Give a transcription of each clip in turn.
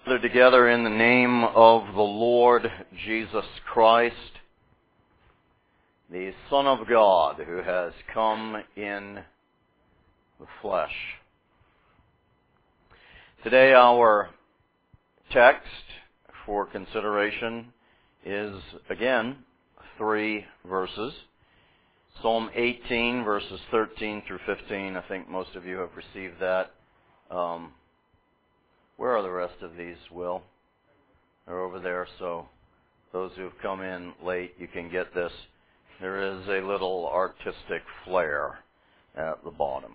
Gather together in the name of the Lord Jesus Christ, the Son of God, who has come in the flesh. Today our text for consideration is, again, 3 verses. Psalm 18, verses 13 through 15. I think most of you have received that. Where are the rest of these, Will? They're over there, so those who have come in late, you can get this. There is a little artistic flair at the bottom.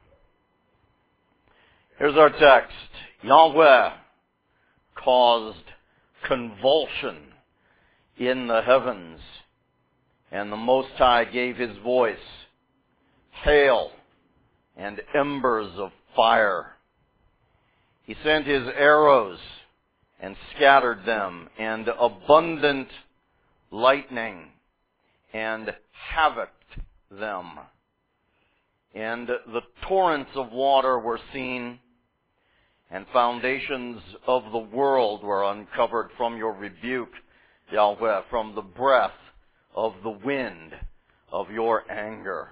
Here's our text. Yahweh caused convulsion in the heavens, and the Most High gave His voice, hail and embers of fire. He sent His arrows and scattered them, and abundant lightning and havocked them. And the torrents of water were seen, and foundations of the world were uncovered from your rebuke, Yahweh, from the breath of the wind of your anger.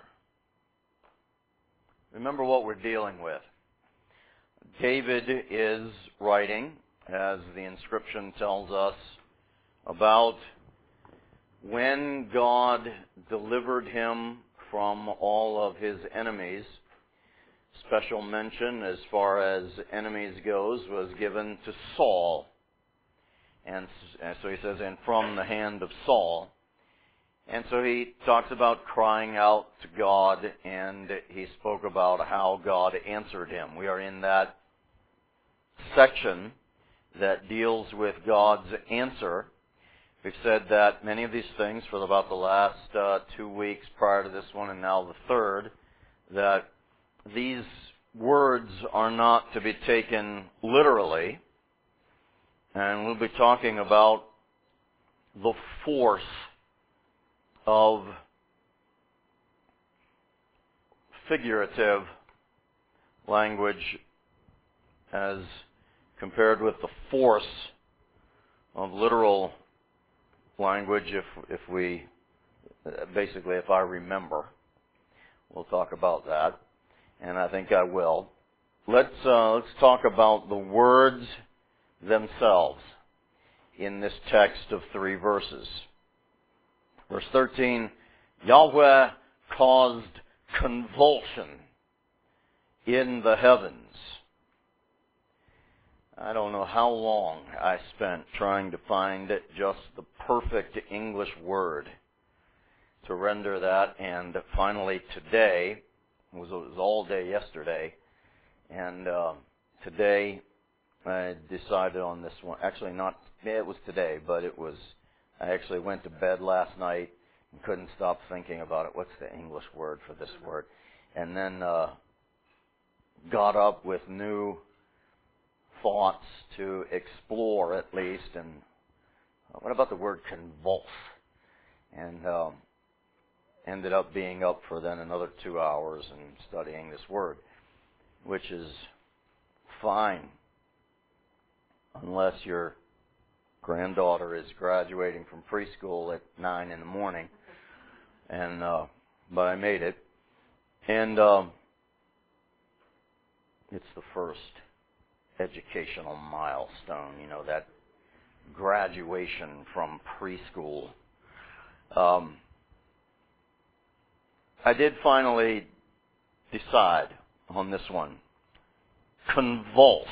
Remember what we're dealing with. David is writing, as the inscription tells us, about when God delivered him from all of his enemies. Special mention as far as enemies goes was given to Saul. And so he says, and from the hand of Saul. And so he talks about crying out to God, and he spoke about how God answered him. We are in that section that deals with God's answer. We've said that many of these things for about the last 2 weeks prior to this one and now the third, that these words are not to be taken literally. And we'll be talking about the force of figurative language as compared with the force of literal language, if I remember. We'll talk about that, and I think I will. Let's talk about the words themselves in this text of 3 verses. Verse 13, Yahweh caused convulsion in the heavens. I don't know how long I spent trying to find just the perfect English word to render that, and finally today, it was all day yesterday, and today I decided on this one. Actually, it was today, but I actually went to bed last night and couldn't stop thinking about it. What's the English word for this word? And then got up with new thoughts to explore, at least. And what about the word convulse? And ended up being up for then another 2 hours and studying this word, which is fine, unless your granddaughter is graduating from preschool at 9 in the morning. And but I made it, and it's the first educational milestone, that graduation from preschool. I did finally decide on this one. Convulse.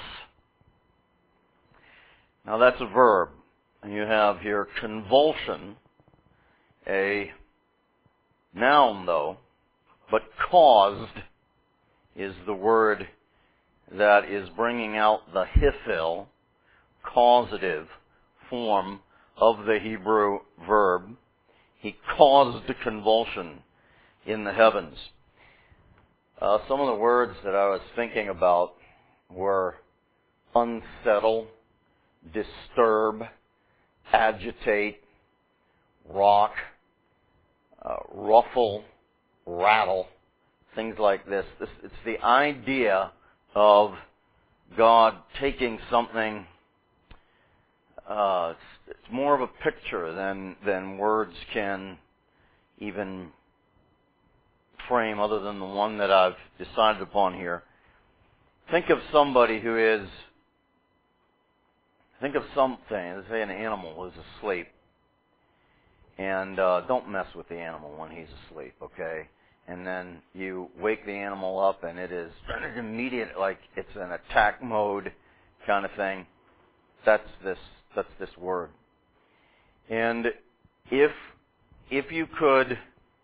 Now that's a verb. And you have here convulsion, a noun though, but caused is the word that is bringing out the hifil, causative form of the Hebrew verb. He caused a convulsion in the heavens. Some of the words that I was thinking about were unsettle, disturb, agitate, rock, ruffle, rattle, things like this. It's the idea of God taking something It's more of a picture than words can even frame, other than the one that I've decided upon here. Think of somebody who is, think of something, let's say an animal who's asleep. And don't mess with the animal when he's asleep, okay? And then you wake the animal up and it is immediate, like it's an attack mode kind of thing. That's this word. And if you could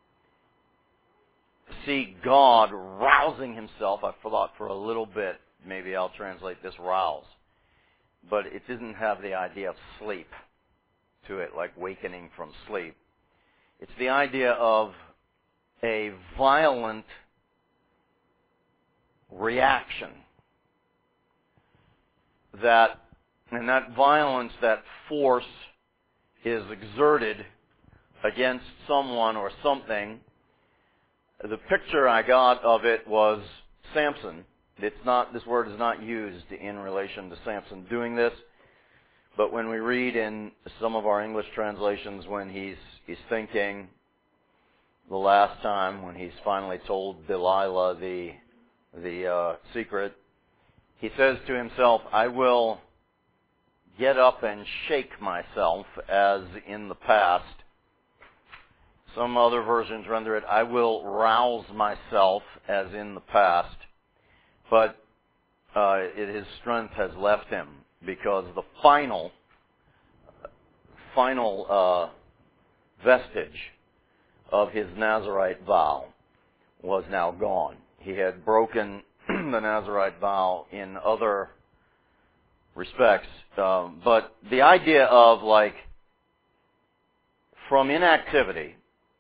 see God rousing himself, I thought for a little bit, maybe I'll translate this rouse. But it doesn't have the idea of sleep to it, like wakening from sleep. It's the idea of a violent reaction. And that violence, that force is exerted against someone or something. The picture I got of it was Samson. This word is not used in relation to Samson doing this, but when we read in some of our English translations when he's thinking the last time, when he's finally told Delilah the secret, he says to himself, I will get up and shake myself as in the past. Some other versions render it, I will rouse myself as in the past. But his strength has left him because the final vestige of his Nazirite vow was now gone. He had broken the Nazirite vow in other respects. But the idea of, like, from inactivity,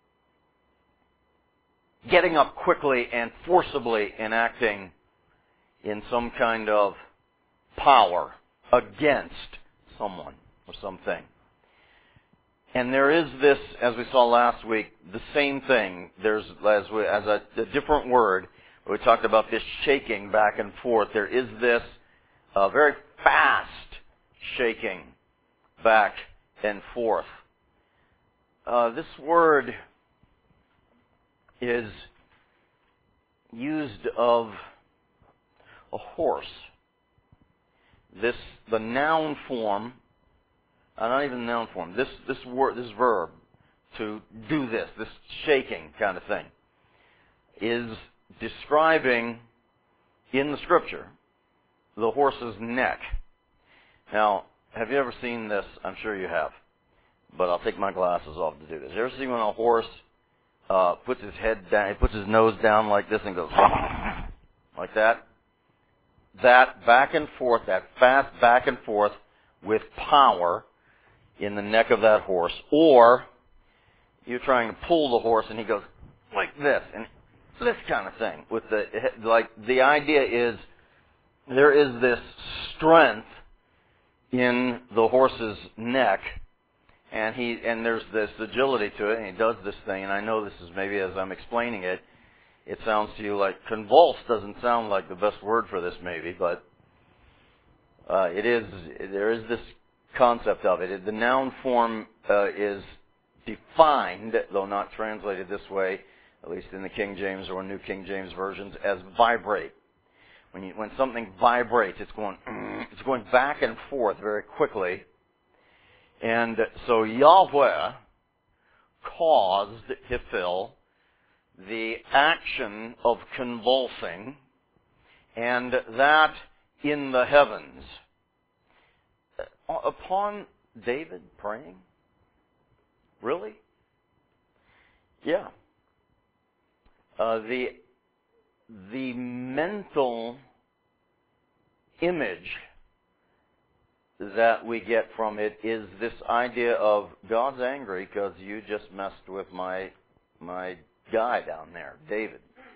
getting up quickly and forcibly enacting in some kind of power against someone or something. And there is this, as we saw last week, the same thing. There's, as a different word, we talked about this shaking back and forth. There is this very fast shaking back and forth. This word is used of a horse. The noun form, not even the noun form, this verb, to do this shaking kind of thing, is describing in the Scripture the horse's neck. Now, have you ever seen this? I'm sure you have, but I'll take my glasses off to do this. You ever see when a horse puts his head down, he puts his nose down like this and goes like that? That back and forth, that fast back and forth with power in the neck of that horse. Or you're trying to pull the horse and he goes like this, and this kind of thing. With the idea is there is this strength in the horse's neck, and there's this agility to it, and he does this thing. And I know this is maybe as I'm explaining it, it sounds to you like convulse doesn't sound like the best word for this maybe, but it is. There is this concept of it. The noun form is defined, though not translated this way, at least in the King James or New King James versions, as vibrate. When something vibrates, it's going back and forth very quickly. And so Yahweh caused Hiphil the action of convulsing, and that in the heavens. Upon David praying? Really? Yeah. The mental image that we get from it is this idea of God's angry because you just messed with my guy down there, David.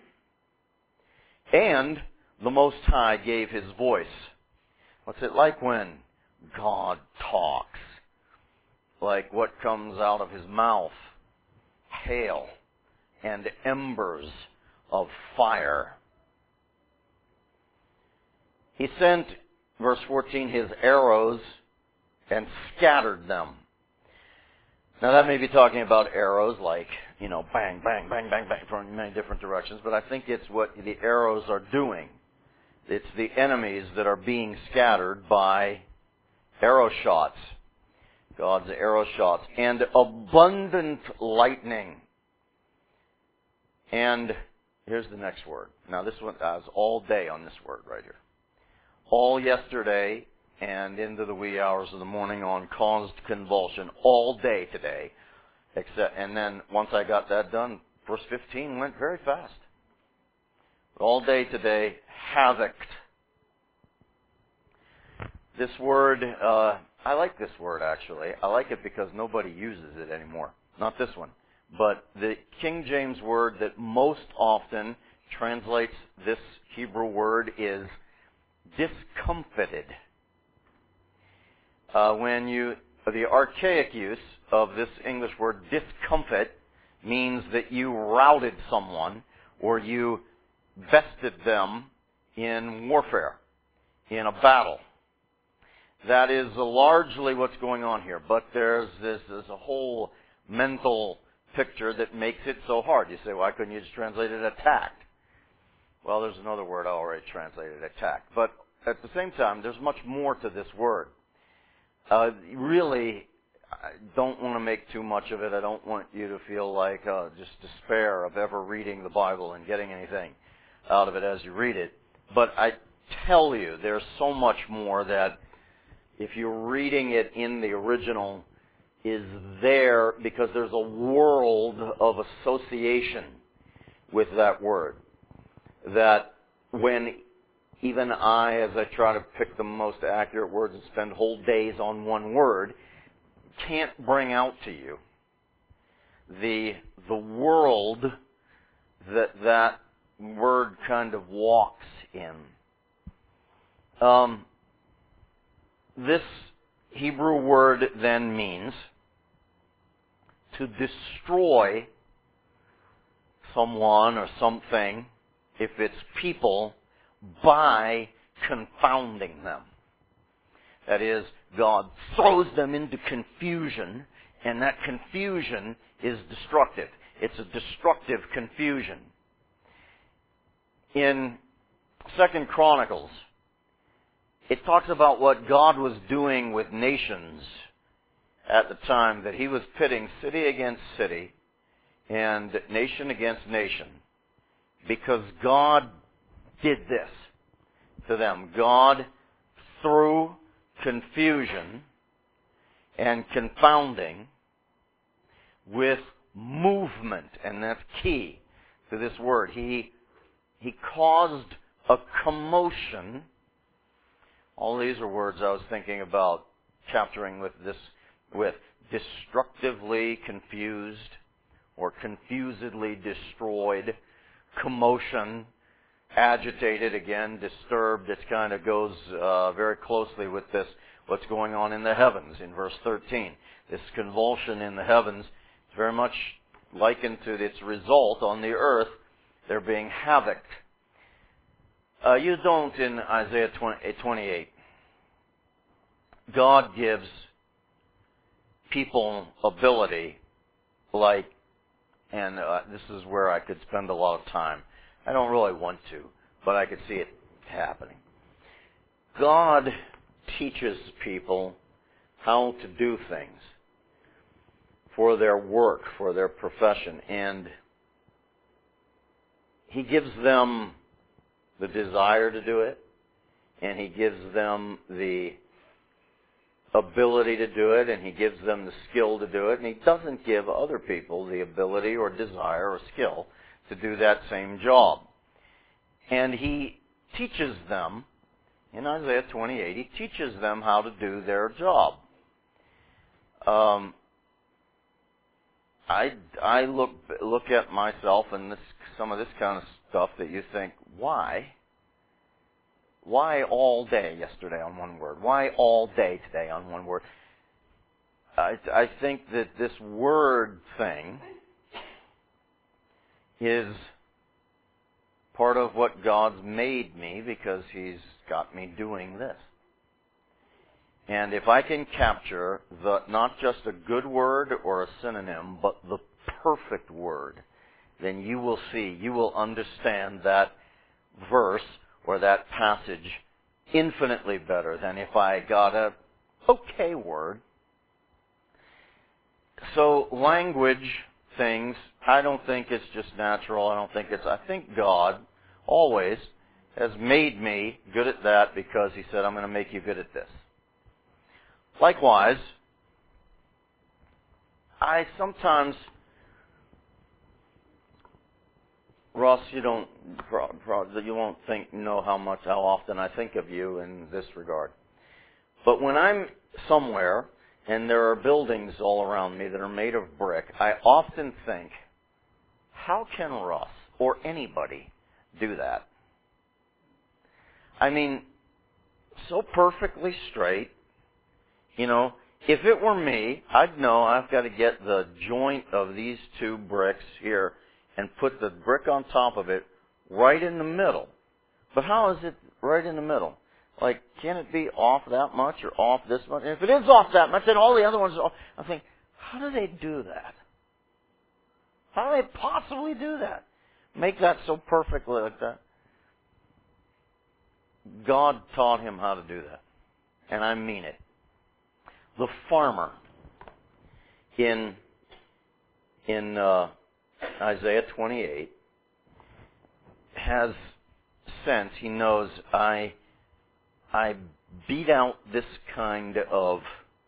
And the Most High gave his voice. What's it like when God talks? Like what comes out of his mouth? Hail and embers of fire. He sent, verse 14, his arrows and scattered them. Now that may be talking about arrows like, bang, bang, bang, bang, bang from many different directions, but I think it's what the arrows are doing. It's the enemies that are being scattered by arrow shots, God's arrow shots, and abundant lightning. And here's the next word. Now this one is all day on this word right here. All yesterday and into the wee hours of the morning on caused convulsion all day today. And then once I got that done, verse 15 went very fast. All day today, havocked. This word, I like this word actually. I like it because nobody uses it anymore. Not this one. But the King James word that most often translates this Hebrew word is discomfited. The archaic use of this English word discomfit means that you routed someone or you bested them in warfare, in a battle. That is largely what's going on here, but there's a whole mental picture that makes it so hard. You say, why couldn't you just translate it attacked? Well, there's another word I already translated, attacked. But at the same time, there's much more to this word. Really, I don't want to make too much of it. I don't want you to feel like just despair of ever reading the Bible and getting anything out of it as you read it. But I tell you, there's so much more that if you're reading it in the original is there because there's a world of association with that word. That when even I, as I try to pick the most accurate words and spend whole days on one word, can't bring out to you the world that word kind of walks in. This Hebrew word then means to destroy someone or something, if it's people, by confounding them. That is, God throws them into confusion, and that confusion is destructive. It's a destructive confusion. In 2 Chronicles, it talks about what God was doing with nations at the time, that He was pitting city against city and nation against nation, because God did this to them. God, through confusion and confounding, with movement, and that's key to this word. He caused a commotion. All these are words I was thinking about capturing with destructively confused or confusedly destroyed, commotion, agitated, again, disturbed. It kind of goes very closely with this, what's going on in the heavens in verse 13. This convulsion in the heavens is very much likened to its result on the earth. They're being havocked. You don't in Isaiah 28. God gives people ability and this is where I could spend a lot of time. I don't really want to, but I could see it happening. God teaches people how to do things for their work, for their profession, and He gives them the desire to do it, and He gives them the ability to do it, and He gives them the skill to do it, and He doesn't give other people the ability or desire or skill to do that same job. And He teaches them, in Isaiah 28, He teaches them how to do their job. I look at myself and some of this kind of stuff that you think, why? Why all day yesterday on one word? Why all day today on one word? I think that this word thing is part of what God's made me, because He's got me doing this. And if I can capture not just a good word or a synonym, but the perfect word, then you will see, you will understand that verse or that passage infinitely better than if I got a okay word. So language things, I don't think it's just natural. I think God always has made me good at that because He said, I'm going to make you good at this. Likewise, I sometimes, Ross, you won't know how often I think of you in this regard. But when I'm somewhere and there are buildings all around me that are made of brick, I often think, how can Ross or anybody do that? I mean, so perfectly straight. You know, if it were me, I'd know I've got to get the joint of these two bricks here and put the brick on top of it right in the middle. But how is it right in the middle? Like, can it be off that much or off this much? And if it is off that much, then all the other ones are off. I think, how do they do that? How do they possibly do that? Make that so perfectly like that? God taught him how to do that. And I mean it. The farmer in Isaiah 28 has sense. He knows I beat out this kind of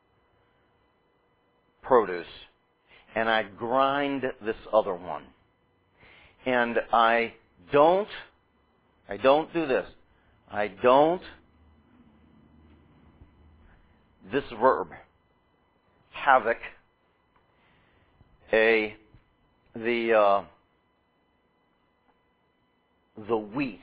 produce and I grind this other one. And I don't do this. This verb, havoc, the wheat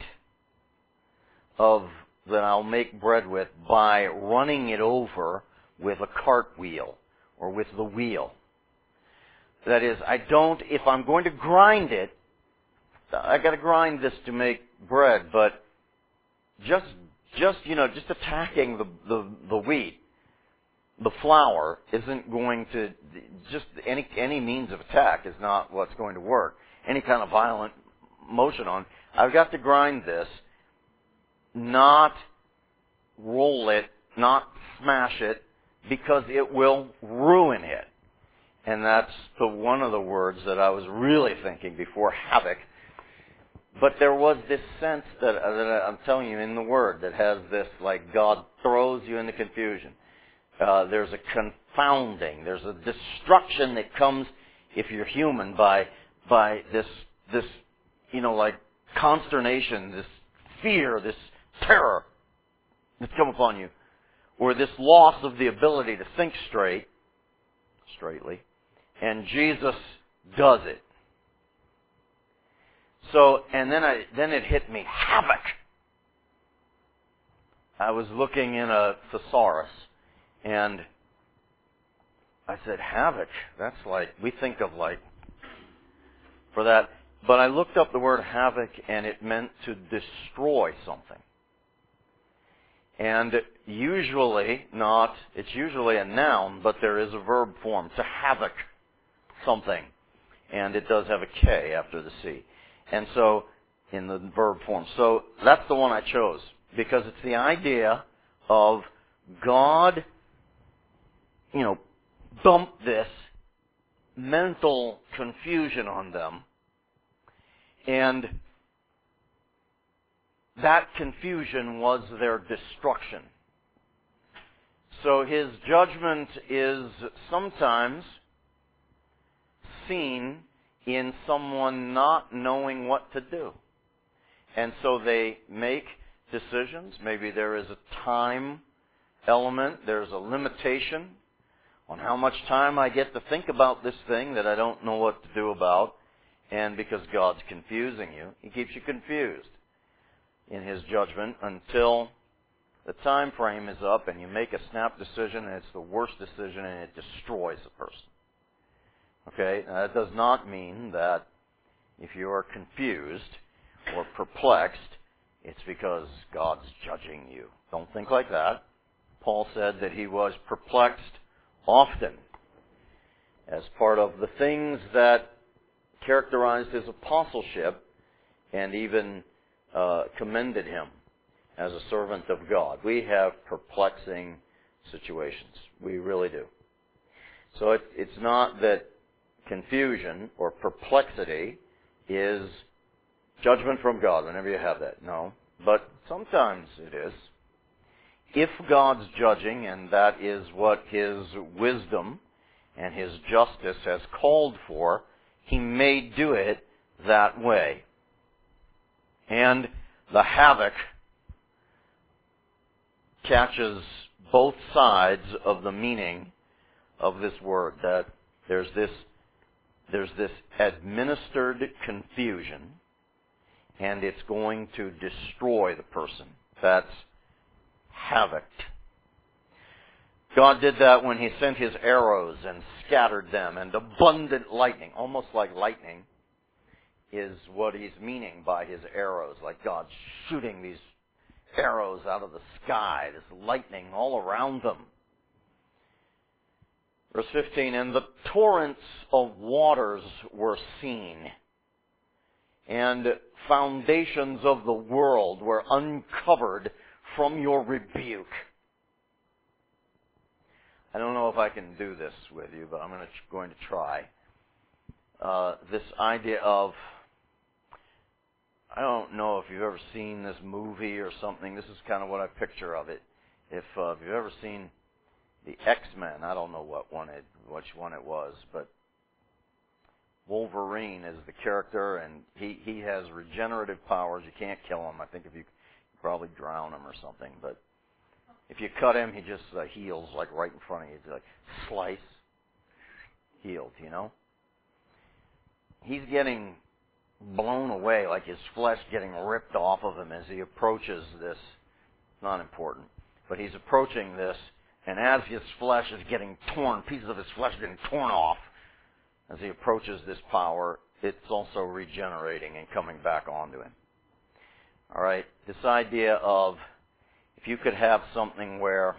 that I'll make bread with by running it over with a cartwheel or with the wheel. That is, if I'm going to grind it, I got to grind this to make bread, but just attacking the wheat, the flour isn't going to, just any means of attack is not what's going to work. Any kind of violent motion on. I've got to grind this, not roll it, not smash it, because it will ruin it. And that's one of the words that I was really thinking before, havoc. But there was this sense that I'm telling you in the Word that has this, like God throws you into confusion. There's a confounding. There's a destruction that comes, if you're human, by this like consternation, this fear, this terror that's come upon you, or this loss of the ability to think straightly, and Jesus does it. So, and then it hit me, havoc. I was looking in a thesaurus, and I said, havoc, that's like, we think of like, for that. But I looked up the word havoc, and it meant to destroy something. And it's usually a noun, but there is a verb form, to havoc something. And it does have a K after the C. And so, in the verb form. So, that's the one I chose. Because it's the idea of God, dumped this mental confusion on them. And that confusion was their destruction. So his judgment is sometimes seen in someone not knowing what to do. And so they make decisions. Maybe there is a time element. There's a limitation on how much time I get to think about this thing that I don't know what to do about. And because God's confusing you, He keeps you confused in His judgment until the time frame is up and you make a snap decision and it's the worst decision and it destroys the person. Okay? Now, that does not mean that if you are confused or perplexed, it's because God's judging you. Don't think like that. Paul said that he was perplexed often as part of the things that characterized his apostleship and even commended him as a servant of God. We have perplexing situations. We really do. So it's not that confusion or perplexity is judgment from God whenever you have that. No. But sometimes it is. If God's judging, and that is what His wisdom and His justice has called for, He may do it that way. And the havoc catches both sides of the meaning of this word, that there's this administered confusion, and it's going to destroy the person. That's havoc. God did that when He sent His arrows and scattered them, and abundant lightning, almost like lightning, is what He's meaning by His arrows, like God shooting these arrows out of the sky, this lightning all around them. Verse 15, and the torrents of waters were seen, and foundations of the world were uncovered from your rebuke. I don't know if I can do this with you, but I'm going to try. This idea of, I don't know if you've ever seen this movie or something. This is kind of what I picture of it. If you've ever seen the X-Men, I don't know which one it was, but Wolverine is the character, and he has regenerative powers. You can't kill him. I think if you probably drown him or something, but if you cut him, he just heals like right in front of you. It's like slice, healed, you know? He's getting blown away, like his flesh getting ripped off of him as he approaches this. Not important, but he's approaching this, and as his flesh is getting torn, pieces of his flesh are getting torn off, as he approaches this power, it's also regenerating and coming back onto him. All right, this idea of, if you could have something where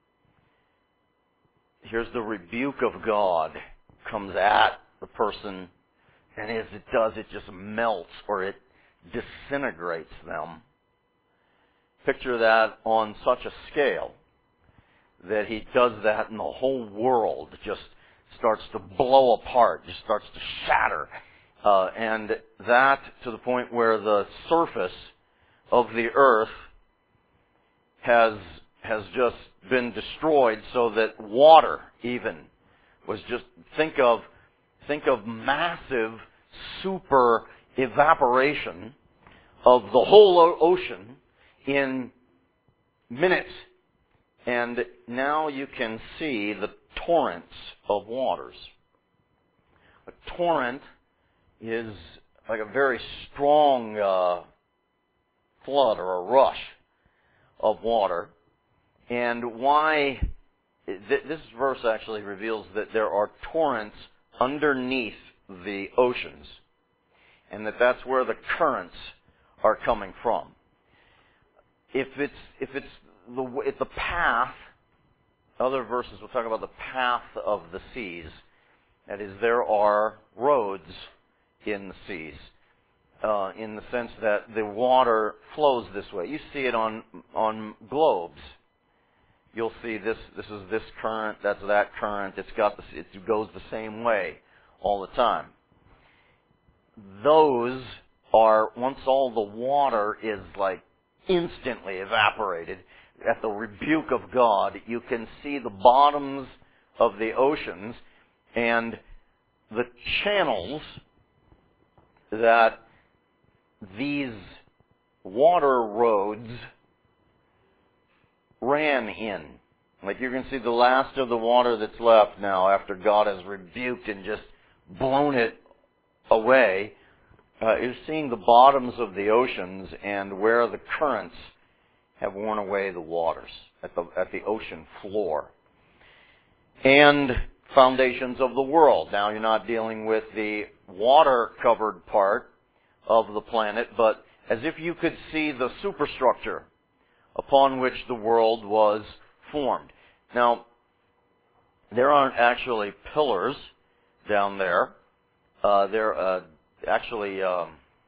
here's the rebuke of God comes at the person, and as it does, it just melts or it disintegrates them. Picture that on such a scale that He does that and the whole world just starts to blow apart, just starts to shatter. And that to the point where the surface of the earth has just been destroyed, so that water even was just, think of massive super evaporation of the whole ocean in minutes. And now you can see the torrents of waters. A torrent is like a very strong flood or a rush of water. And why this verse actually reveals that there are torrents underneath the oceans, and that's where the currents are coming from. If it's the path, other verses will talk about the path of the seas. That is, there are roads in the seas, in the sense that the water flows this way. You see it on globes. You'll see this is this current, that's that current. It goes the same way all the time. Those are, once all the water is like instantly evaporated, at the rebuke of God, you can see the bottoms of the oceans and the channels that these water roads ran in. Like you can see the last of the water that's left now after God has rebuked and just blown it away. You're seeing the bottoms of the oceans and where the currents have worn away the waters at the ocean floor. And foundations of the world. Now you're not dealing with the water-covered part of the planet, but as if you could see the superstructure upon which the world was formed. Now, there aren't actually pillars down there. Actually, the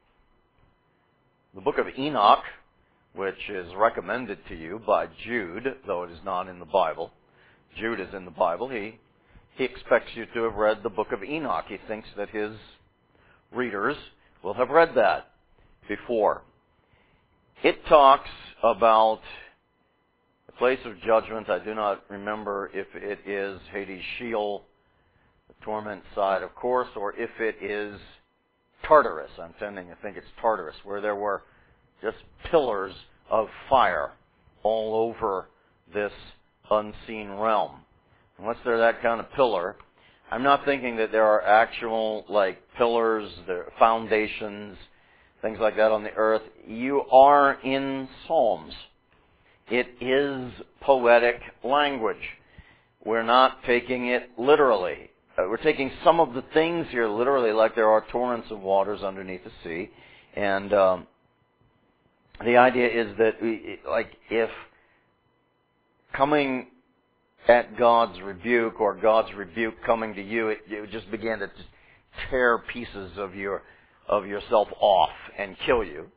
book of Enoch, which is recommended to you by Jude, though it is not in the Bible. Jude is in the Bible. He expects you to have read the book of Enoch. He thinks that his readers will have read that before. It talks about the place of judgment. I do not remember if it is Hades, Sheol, the torment side, of course, or if it is Tartarus. I'm tending to think it's Tartarus, where there were just pillars of fire all over this unseen realm. Unless they're that kind of pillar, I'm not thinking that there are actual, like, pillars, foundations, things like that on the earth. You are in Psalms. It is poetic language. We're not taking it literally. We're taking some of the things here literally, like there are torrents of waters underneath the sea. And the idea is that, if coming at God's rebuke, or God's rebuke coming to you, it would just begin to just tear pieces of yourself off and kill you.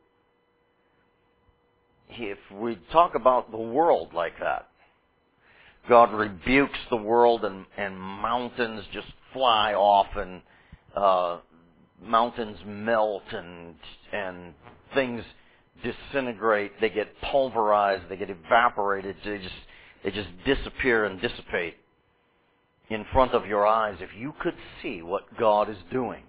If we talk about the world like that, God rebukes the world and mountains just fly off and mountains melt and things disintegrate. They get pulverized. They get evaporated. They just disappear and dissipate in front of your eyes. If you could see what God is doing.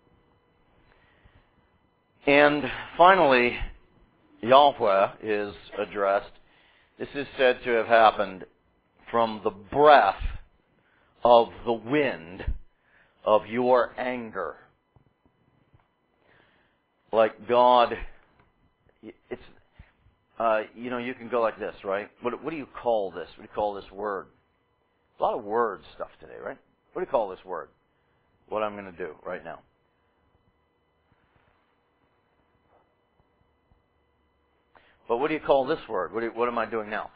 And finally, Yahweh is addressed. This is said to have happened from the breath of the wind of your anger. Like God, it's, you can go like this, right? What do you call this? What do you call this word? A lot of word stuff today, right? What do you call this word? What I'm going to do right now. But what do you call this word? What am I doing now?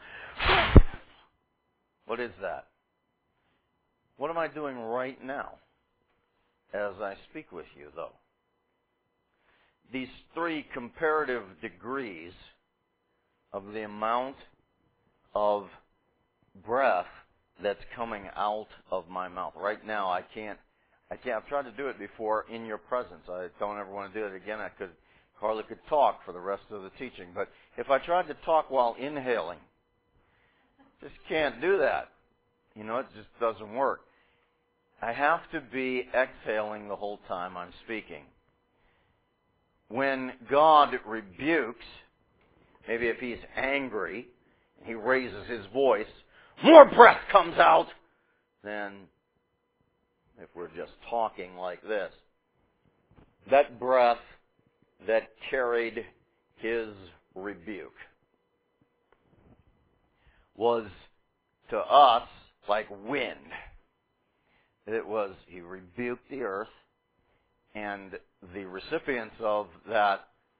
What is that? What am I doing right now as I speak with you, though? These three comparative degrees of the amount of breath that's coming out of my mouth. Right now, I can't. I've tried to do it before in your presence. I don't ever want to do it again. I hardly could talk for the rest of the teaching. But if I tried to talk while inhaling, just can't do that. It just doesn't work. I have to be exhaling the whole time I'm speaking. When God rebukes, maybe if He's angry, He raises His voice, more breath comes out than if we're just talking like this. That breath that carried His rebuke was to us like wind. He rebuked the earth, and the recipients of that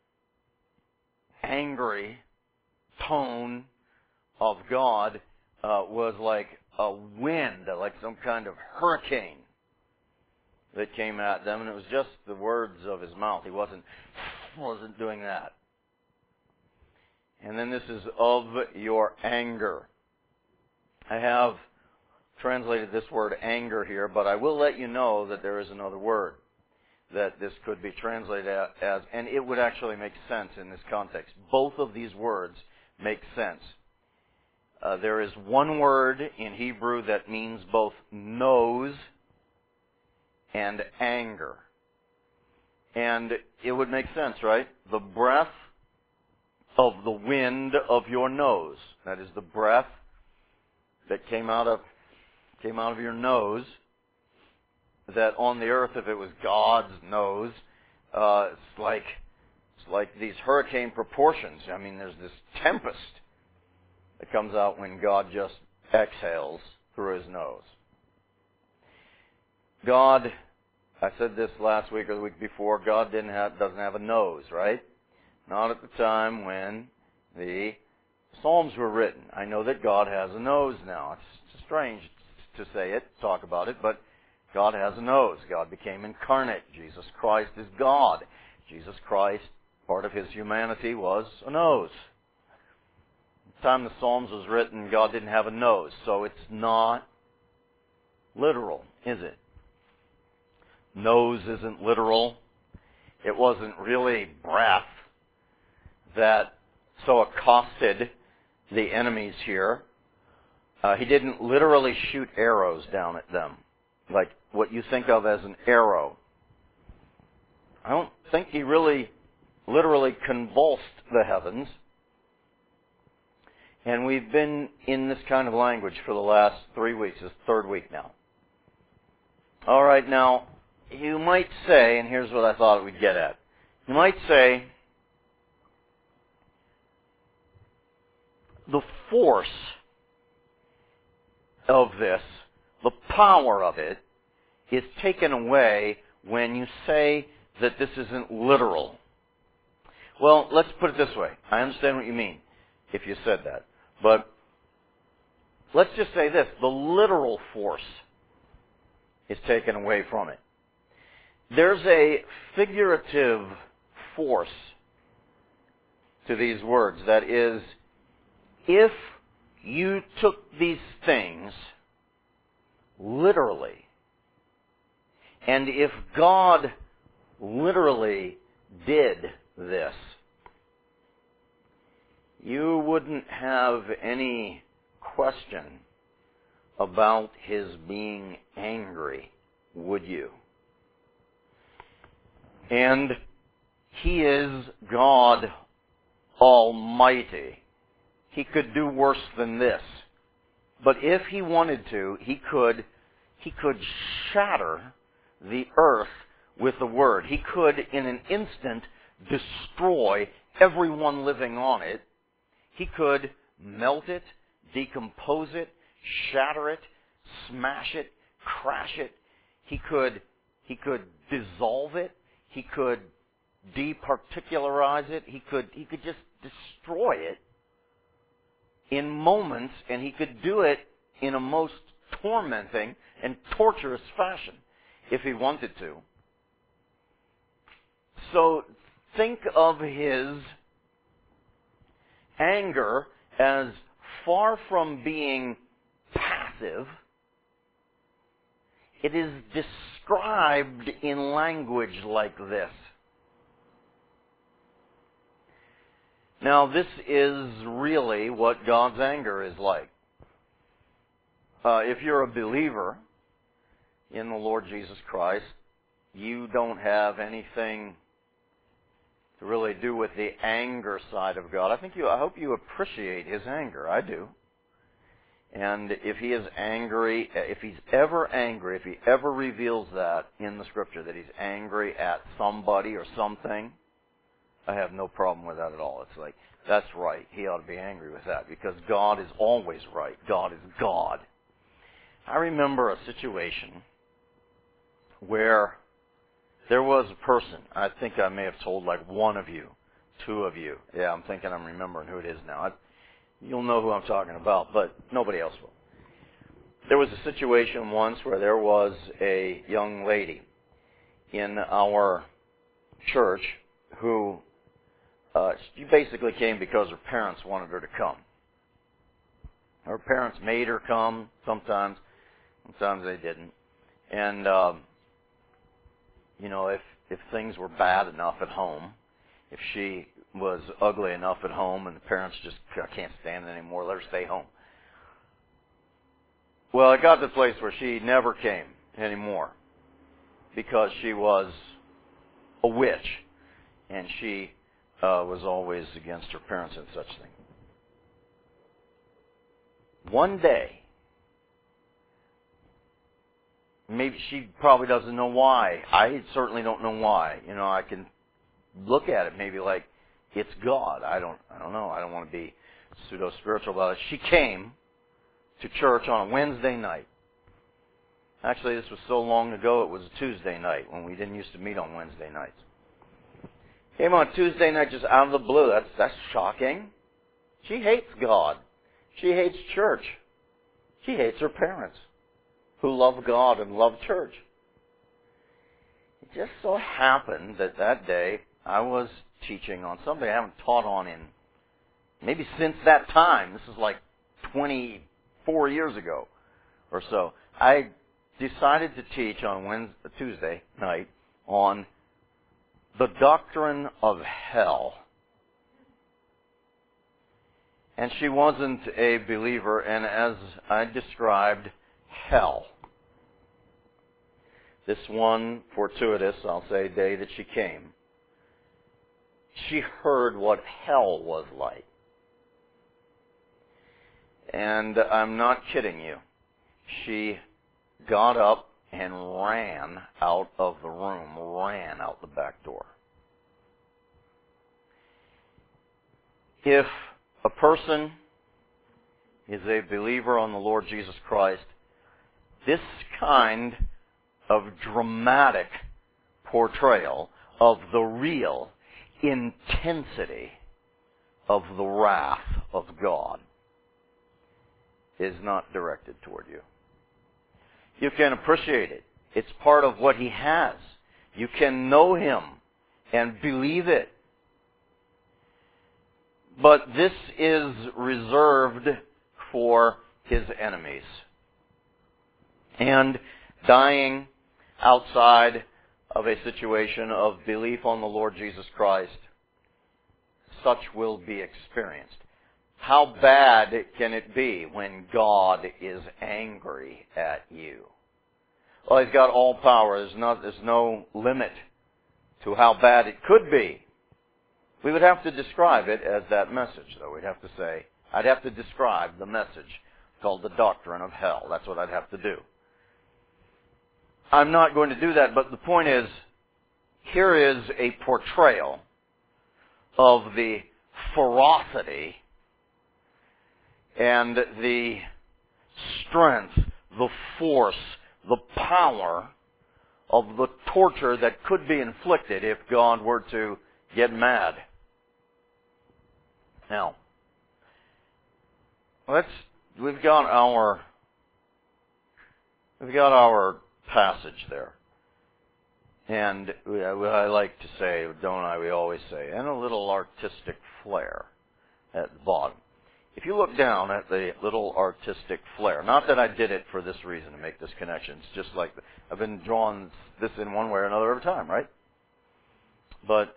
angry tone of God was like a wind, like some kind of hurricane that came at them, and it was just the words of His mouth. He wasn't doing that. And then this is of your anger. I have translated this word anger here, but I will let you know that there is another word that this could be translated as, and it would actually make sense in this context. Both of these words make sense. There is one word in Hebrew that means both nose and anger. And it would make sense, right? The breath of the wind of your nose. That is the breath that came out of your nose. That on the earth, if it was God's nose, it's like these hurricane proportions. I mean, there's this tempest that comes out when God just exhales through His nose. God, I said this last week or the week before, God doesn't have a nose, right? Not at the time when the Psalms were written. I know that God has a nose now. It's strange to say it, talk about it, but God has a nose. God became incarnate. Jesus Christ is God. Jesus Christ, part of His humanity was a nose. The time the Psalms was written, God didn't have a nose, so it's not literal, is it? Nose isn't literal. It wasn't really breath that so accosted the enemies here. He didn't literally shoot arrows down at them, like what you think of as an arrow. I don't think He really literally convulsed the heavens. And we've been in this kind of language for the last 3 weeks. It's the third week now. All right, now, you might say, and here's what I thought we'd get at. You might say, the force of this, the power of it, is taken away when you say that this isn't literal. Well, let's put it this way. I understand what you mean if you said that. But let's just say this. The literal force is taken away from it. There's a figurative force to these words. That is, if you took these things literally, and if God literally did this, you wouldn't have any question about His being angry, would you? And He is God Almighty. He could do worse than this. But if He wanted to, He could shatter the earth with the Word. He could, in an instant, destroy everyone living on it. He could melt it, decompose it, shatter it, smash it, crash it. He could dissolve it. He could departicularize it. He could just destroy it in moments, and He could do it in a most tormenting and torturous fashion if He wanted to. So think of His anger as far from being passive. It is described in language like this. Now, this is really what God's anger is like. If you're a believer in the Lord Jesus Christ, you don't have anything to really do with the anger side of God. I hope you appreciate His anger. I do. And if He is angry, if He's ever angry, if He ever reveals that in the Scripture, that He's angry at somebody or something, I have no problem with that at all. It's like, that's right. He ought to be angry with that because God is always right. God is God. I remember a situation where there was a person, I think I may have told like one of you, two of you. Yeah, I'm thinking I'm remembering who it is now. You'll know who I'm talking about, but nobody else will. There was a situation once where there was a young lady in our church who she basically came because her parents wanted her to come. Her parents made her come sometimes they didn't. And if things were bad enough at home, if she was ugly enough at home and the parents just can't stand it anymore, let her stay home. Well, it got to the place where she never came anymore because she was a witch and she was always against her parents and such thing. One day, maybe she probably doesn't know why. I certainly don't know why. I can look at it maybe like it's God. I don't know. I don't want to be pseudo-spiritual about it. She came to church on a Wednesday night. Actually, this was so long ago, it was a Tuesday night when we didn't used to meet on Wednesday nights. Came on Tuesday night just out of the blue. That's shocking. She hates God. She hates church. She hates her parents, who love God and love church. It just so happened that that day I was teaching on something I haven't taught on in maybe since that time. This is like 24 years ago or so. I decided to teach on Tuesday night on the doctrine of hell. And she wasn't a believer, and as I described hell, this one fortuitous, I'll say, day that she came, she heard what hell was like. And I'm not kidding you. She got up and ran out of the room, ran out the back door. If a person is a believer on the Lord Jesus Christ, this kind of dramatic portrayal of the real intensity of the wrath of God is not directed toward you. You can appreciate it. It's part of what He has. You can know Him and believe it. But this is reserved for His enemies. And dying outside of a situation of belief on the Lord Jesus Christ, such will be experienced. How bad can it be when God is angry at you? Well, He's got all power. There's no limit to how bad it could be. We would have to describe it as that message, though. We'd have to say, I'd have to describe the message called the doctrine of hell. That's what I'd have to do. I'm not going to do that, but the point is, here is a portrayal of the ferocity and the strength, the force, the power of the torture that could be inflicted if God were to get mad. Now, we've got our passage there. And I like to say, don't I, we always say, and a little artistic flair at the bottom. If you look down at the little artistic flair, not that I did it for this reason to make this connection, it's just like I've been drawing this in one way or another every time, right? But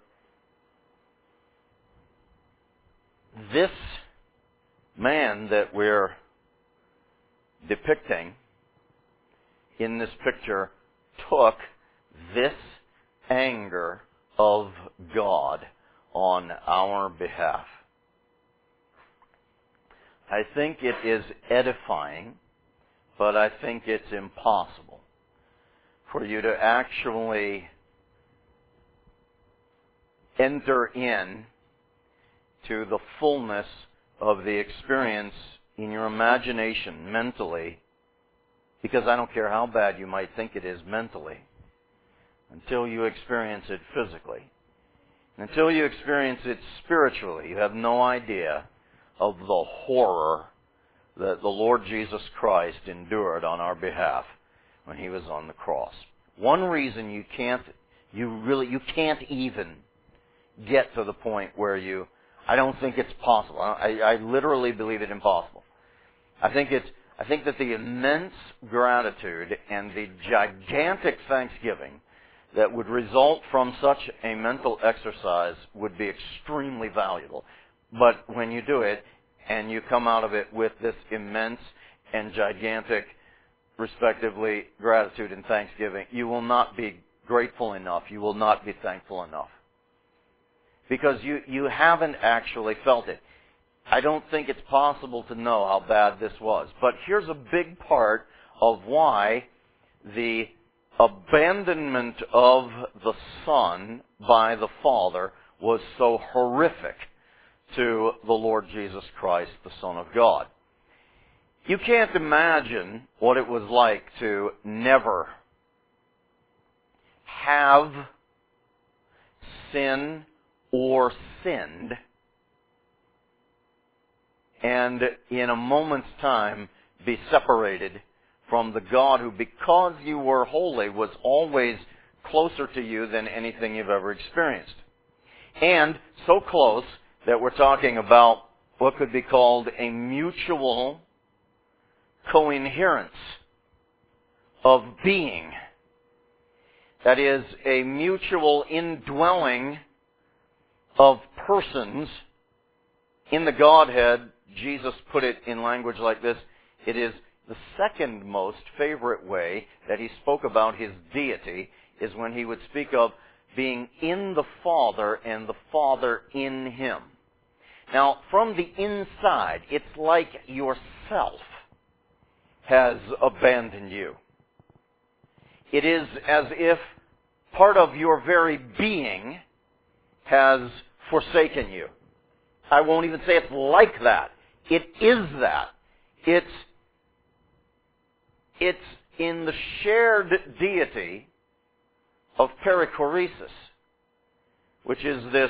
this man that we're depicting in this picture took this anger of God on our behalf. I think it is edifying, but I think it's impossible for you to actually enter in to the fullness of the experience in your imagination mentally, because I don't care how bad you might think it is mentally, until you experience it physically. Until you experience it spiritually, you have no idea of the horror that the Lord Jesus Christ endured on our behalf when He was on the cross. One reason you can't even get to the point where I don't think it's possible. I literally believe it impossible. I think that the immense gratitude and the gigantic thanksgiving that would result from such a mental exercise would be extremely valuable. But when you do it, and you come out of it with this immense and gigantic, respectively, gratitude and thanksgiving, you will not be grateful enough. You will not be thankful enough. Because you haven't actually felt it. I don't think it's possible to know how bad this was. But here's a big part of why the abandonment of the Son by the Father was so horrific to the Lord Jesus Christ, the Son of God. You can't imagine what it was like to never have sin or sinned and in a moment's time be separated from the God who, because you were holy, was always closer to you than anything you've ever experienced. And so close that we're talking about what could be called a mutual coinherence of being. That is, a mutual indwelling of persons in the Godhead. Jesus put it in language like this: it is the second most favorite way that he spoke about his deity is when he would speak of being in the Father and the Father in him. Now, from the inside, it's like yourself has abandoned you. It is as if part of your very being has forsaken you. I won't even say it's like that. It is that. It's in the shared deity of perichoresis, which is this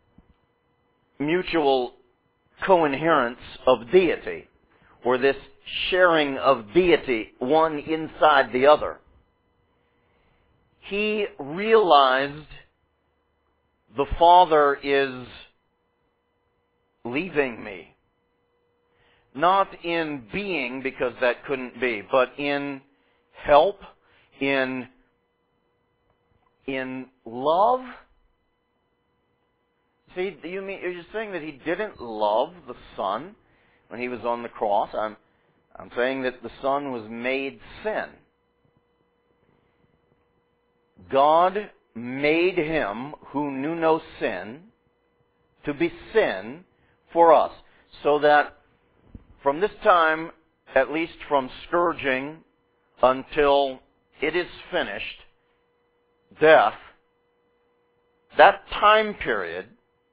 mutual coinherence of deity, or this sharing of deity, one inside the other. He realized the Father is leaving me. Not in being, because that couldn't be, but in help, in love. See, are you saying that he didn't love the Son when he was on the cross? I'm saying that the Son was made sin. God made him who knew no sin to be sin for us, so that from this time, at least from scourging until it is finished, death, that time period,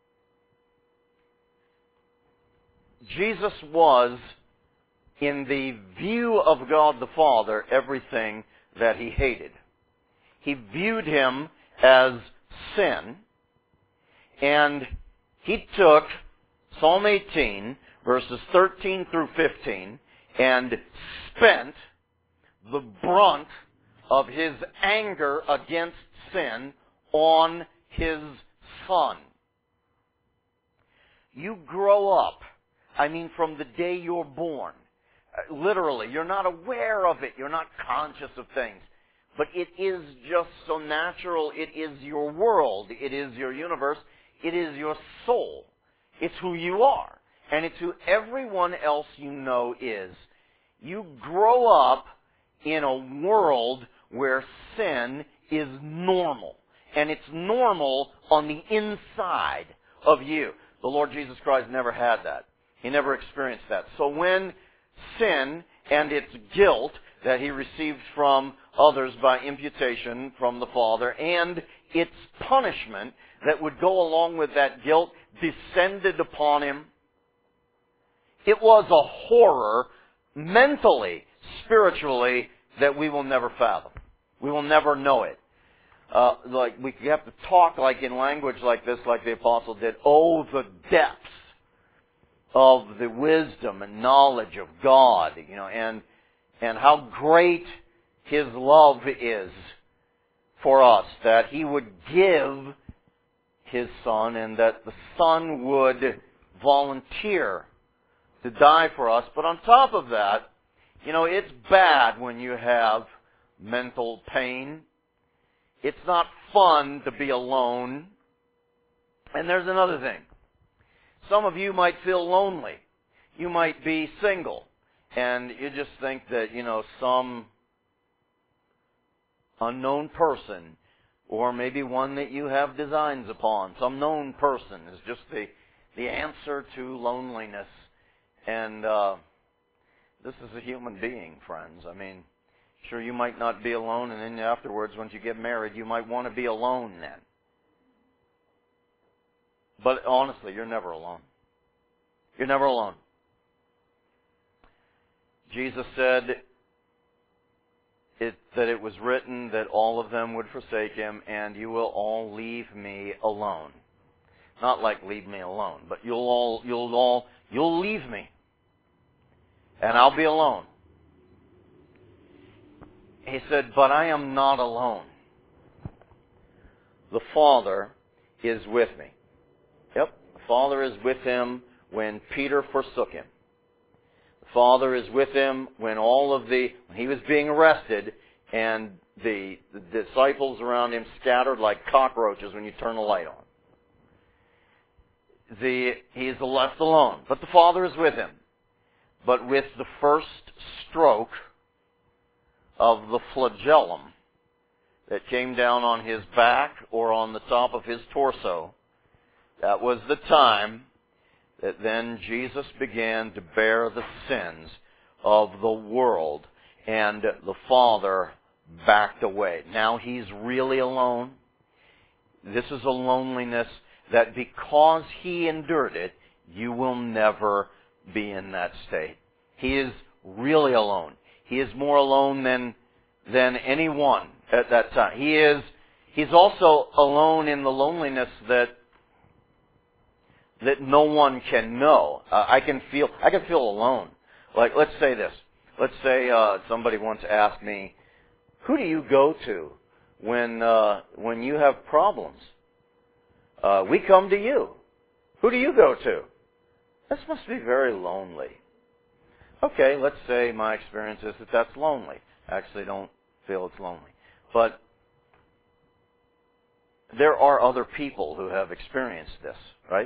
Jesus was, in the view of God the Father, everything that he hated. He viewed him as sin, and he took Psalm 18, verses 13 through 15, and spent the brunt of his anger against sin on his Son. You grow up, from the day you're born. Literally, you're not aware of it. You're not conscious of things. But it is just so natural. It is your world. It is your universe. It is your soul. It's who you are. And it's who everyone else you know is. You grow up in a world where sin is normal. And it's normal on the inside of you. The Lord Jesus Christ never had that. He never experienced that. So when sin and its guilt that he received from others by imputation from the Father, and its punishment that would go along with that guilt descended upon him, it was a horror mentally, spiritually, that we will never fathom. We will never know it. We have to talk like in language like this, like the apostle did. Oh, the depths of the wisdom and knowledge of God, and how great his love is for us, that he would give his Son, and that the Son would volunteer to die for us. But on top of that, it's bad when you have mental pain. It's not fun to be alone. And there's another thing. Some of you might feel lonely. You might be single. And you just think that, some unknown person, or maybe one that you have designs upon, some known person is just the answer to loneliness. And this is a human being, friends. Sure, you might not be alone, and then afterwards, once you get married, you might want to be alone then. But honestly, you're never alone. You're never alone. Jesus said that it was written that all of them would forsake him, and you will all leave me alone. Not like leave me alone, but you'll leave me. and I'll be alone. He said, but I am not alone. The Father is with me. Yep, the Father is with him when Peter forsook him. The Father is with him when when he was being arrested and the disciples around him scattered like cockroaches when you turn the light on. He is left alone, but the Father is with him. But with the first stroke of the flagellum that came down on his back or on the top of his torso, that was the time that then Jesus began to bear the sins of the world, and the Father backed away. Now he's really alone. This is a loneliness that because he endured it, you will never be in that state. He is really alone. He is more alone than anyone at that time. He's also alone in the loneliness that no one can know. I can feel alone. Like, let's say this. Let's say somebody once asked me, who do you go to when you have problems? We come to you. Who do you go to? This must be very lonely. Okay, let's say my experience is that that's lonely. I actually don't feel it's lonely. But there are other people who have experienced this, right?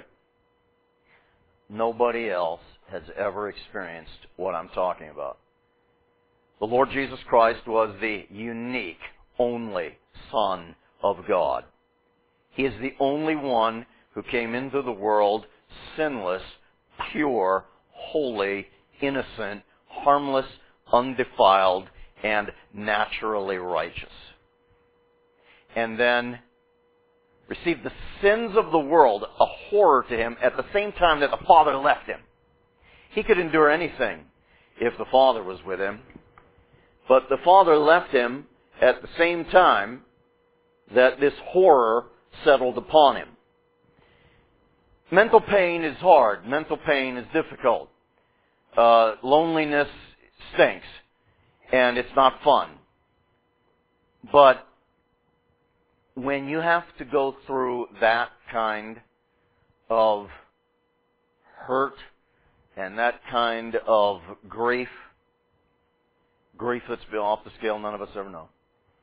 Nobody else has ever experienced what I'm talking about. The Lord Jesus Christ was the unique, only Son of God. He is the only one who came into the world sinless, pure, holy, innocent, harmless, undefiled, and naturally righteous. And then received the sins of the world, a horror to him, at the same time that the Father left him. He could endure anything if the Father was with him. But the Father left him at the same time that this horror settled upon him. Mental pain is hard. Mental pain is difficult. Loneliness stinks. And it's not fun. But when you have to go through that kind of hurt and that kind of grief that's been off the scale none of us ever know,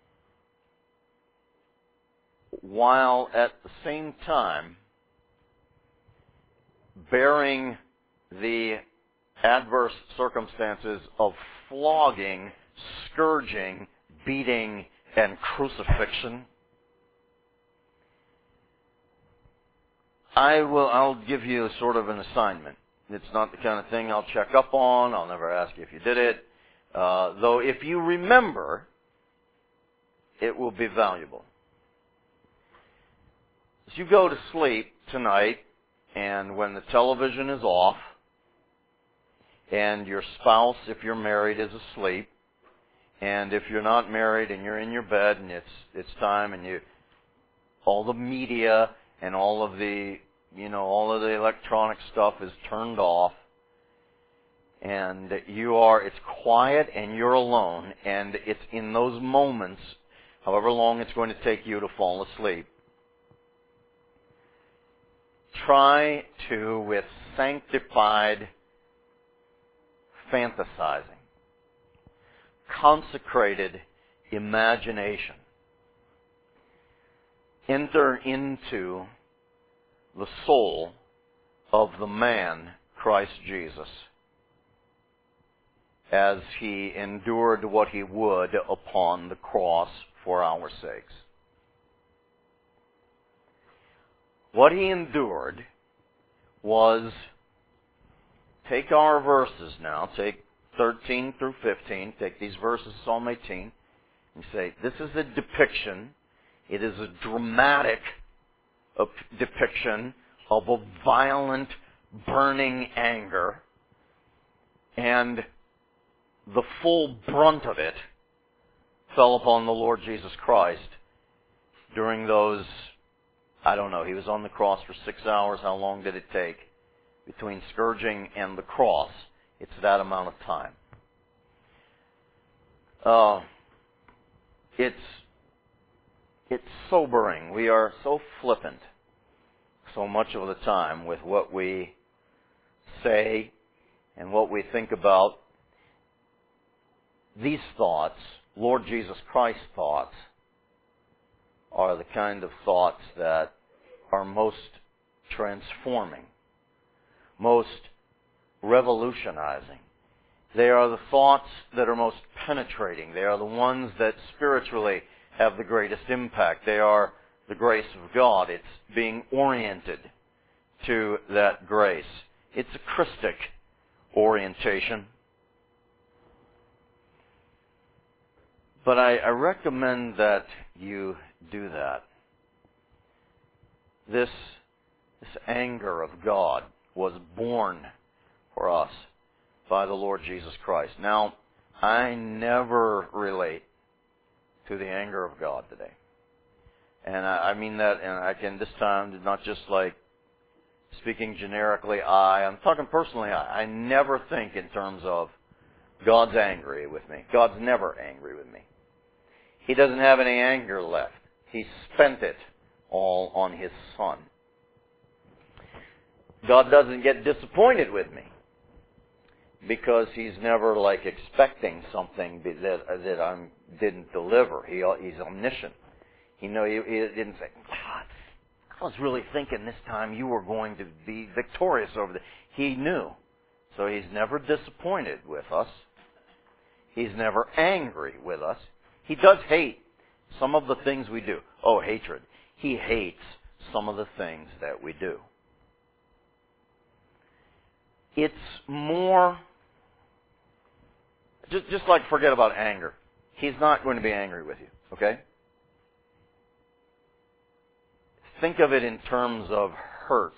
while at the same time bearing the adverse circumstances of flogging, scourging, beating, and crucifixion, I'll give you sort of an assignment. It's not the kind of thing I'll check up on. I'll never ask you if you did it. Though if you remember, it will be valuable. As you go to sleep tonight, and when the television is off, and your spouse, if you're married, is asleep, and if you're not married and you're in your bed and it's time, and all the media and all of the electronic stuff is turned off, and it's quiet and you're alone, and it's in those moments, however long it's going to take you to fall asleep, try to, with sanctified fantasizing, consecrated imagination, enter into the soul of the man, Christ Jesus, as he endured what he would upon the cross for our sakes. What he endured was, take our verses now, take 13 through 15, take these verses, Psalm 18, and say, this is a depiction, it is a dramatic depiction of a violent, burning anger, and the full brunt of it fell upon the Lord Jesus Christ during those, I don't know, he was on the cross for 6 hours. How long did it take? Between scourging and the cross, It's that amount of time. It's sobering. We are so flippant so much of the time with what we say and what we think about. These thoughts, Lord Jesus Christ's thoughts, are the kind of thoughts that are most transforming, most revolutionizing. They are the thoughts that are most penetrating. They are the ones that spiritually have the greatest impact. They are the grace of God. It's being oriented to that grace. It's a Christic orientation. But I recommend that you do that. This anger of God was born for us by the Lord Jesus Christ. Now, I never relate to the anger of God today. And I mean that, and I can this time, not just like speaking generically, I'm talking personally, I never think in terms of God's angry with me. God's never angry with me. He doesn't have any anger left. He spent it all on His Son. God doesn't get disappointed with me because He's never like expecting something that I didn't deliver. He's omniscient. He didn't say, God, I was really thinking this time you were going to be victorious over this. He knew. So He's never disappointed with us. He's never angry with us. He does hate some of the things we do. Oh, hatred. He hates some of the things that we do. It's more, just like forget about anger. He's not going to be angry with you, okay? Think of it in terms of hurt.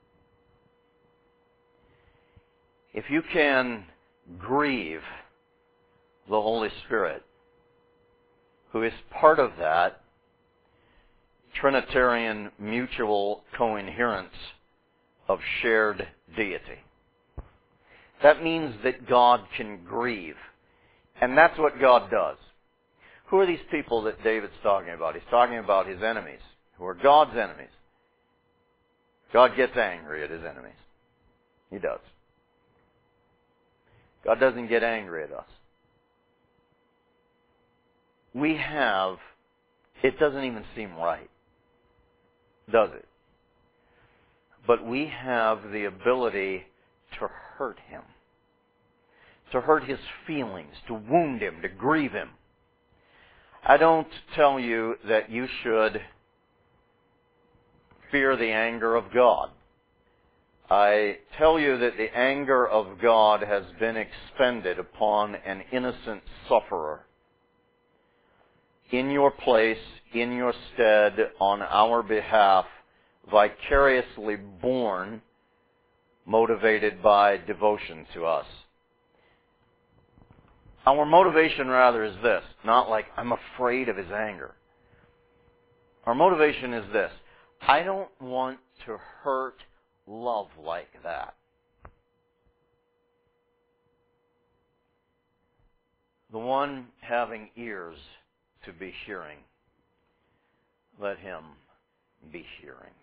If you can grieve the Holy Spirit, who is part of that Trinitarian mutual coherence of shared deity. That means that God can grieve. And that's what God does. Who are these people that David's talking about? He's talking about his enemies, who are God's enemies. God gets angry at His enemies. He does. God doesn't get angry at us. It doesn't even seem right, does it? But we have the ability to hurt Him, to hurt His feelings, to wound Him, to grieve Him. I don't tell you that you should fear the anger of God. I tell you that the anger of God has been expended upon an innocent sufferer in your place, in your stead, on our behalf, vicariously born, motivated by devotion to us. Our motivation, rather, is this. Not like, I'm afraid of His anger. Our motivation is this. I don't want to hurt love like that. The one having ears to be hearing, let him be hearing.